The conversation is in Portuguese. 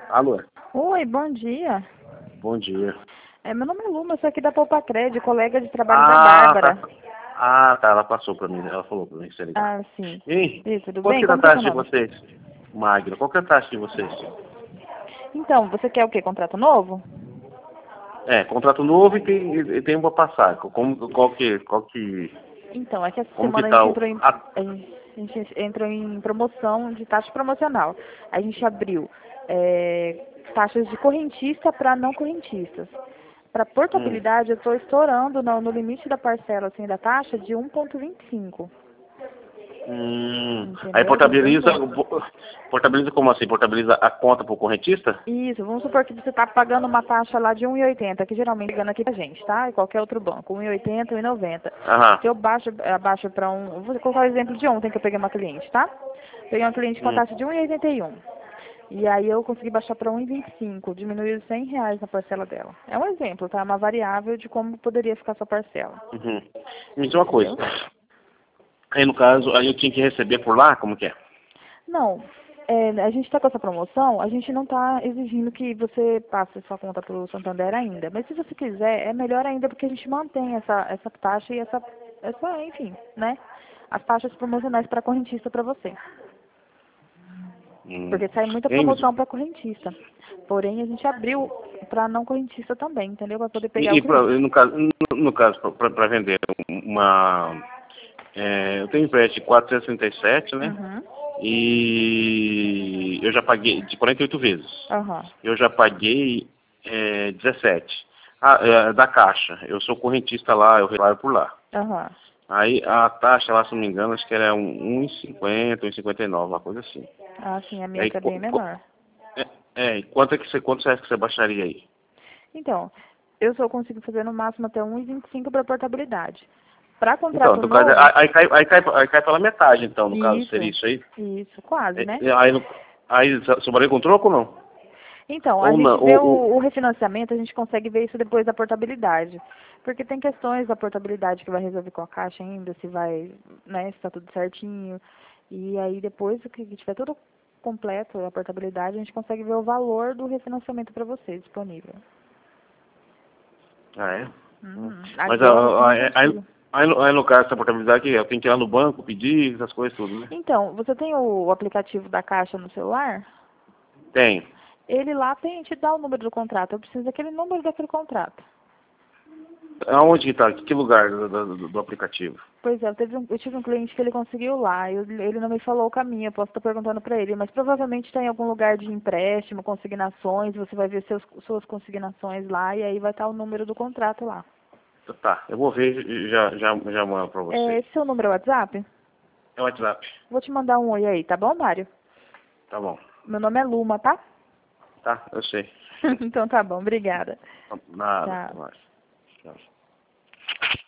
Alô? Oi, bom dia. Bom dia. Meu nome é Luma, eu sou aqui da Poupa-Cred, colega de trabalho da Tá. Bárbara. Tá, ela passou pra mim, ela falou pra mim que você ia ligar. Ah, sim. Hein? E tudo Qual bem? que é a Como que é seu taxa de nome? vocês? Magno, qual que é a taxa de vocês? Então, você quer o quê? Contrato novo? Contrato novo e tem uma passar. Então, é que essa Como que semana tá o... a- a gente entrou em promoção de taxa promocional. A gente abriu taxas de correntista para não correntistas. Para hum, portabilidade, eu estou estourando no limite da parcela assim, da taxa de 1,25. aí Entendeu? Tá bem portabiliza, bom. portabiliza como assim? Portabiliza a conta pro correntista? Isso, vamos supor que você está pagando uma taxa lá de 1,80, que geralmente pagando aqui pra gente, tá? E qualquer outro banco, 1,80, 1,90. Aham. Se eu abaixo para vou colocar o exemplo de ontem que eu peguei uma cliente, tá? Peguei uma cliente com a Hum, taxa de 1,81. E aí eu consegui baixar para 1,25, diminuir R$ 100 na parcela dela. É um exemplo, tá? É uma variável de como poderia ficar sua parcela. uhum. Me diz uma coisa. Entendeu? Aí no caso, aí eu tinha que receber por lá? Como que é? Não, a gente está com essa promoção, a gente não está exigindo que você passe sua conta para o Santander ainda. Mas se você quiser, é melhor ainda porque a gente mantém essa taxa e enfim, né? As taxas promocionais para correntista para você. Hum. Porque sai muita Hein, promoção para correntista. Porém, a gente abriu para não correntista também, entendeu? Para poder pegar o cliente. no caso para vender uma. Eu tenho empréstimo de 467, né? Uhum. E eu já paguei de 48 vezes. Aham. Eu já paguei 17. Da Caixa. Eu sou correntista lá, eu reparo por lá. Aham. Aí a taxa lá, se não me engano, acho que era 1,50, 1,59, uma coisa assim. Ah, sim, a minha Aí, que é bem menor. e quanto você acha que você baixaria aí? Então, eu só consigo fazer no máximo até 1,25 para portabilidade. Para Então, contrato no caso, novo, aí cai pela metade, então, no caso, seria isso, isso aí? isso, quase, né? Aí sobraria com troco ou não? Então, a Ou não? gente vê o refinanciamento, a gente consegue ver isso depois da portabilidade. Porque tem questões da portabilidade que vai resolver com a Caixa ainda, se vai, né, se está tudo certinho. E aí depois que tiver tudo completo, a portabilidade, a gente consegue ver o valor do refinanciamento para você disponível. Ah, é? Mas Agora sim não consigo. aí no caso, essa portabilidade, eu tenho que ir lá no banco, pedir, essas coisas tudo, né? Então, você tem o aplicativo da Caixa no celular? Tem. Ele lá te dá o número do contrato. Eu preciso daquele número daquele contrato. Aonde que tá? Que lugar do aplicativo? Pois é, eu tive um cliente que ele conseguiu lá. Ele não me falou o caminho, eu posso estar perguntando para ele, mas provavelmente está em algum lugar de empréstimo, consignações, você vai ver suas consignações lá e aí vai estar o número do contrato lá. Tá, eu vou ver e já mando pra você. Seu número é WhatsApp? É o WhatsApp. Vou te mandar um oi aí, tá bom, Mário? Tá bom. Meu nome é Luma, tá? Tá, eu sei. Então tá bom, obrigada. Nada, Tchau. até mais. Tchau.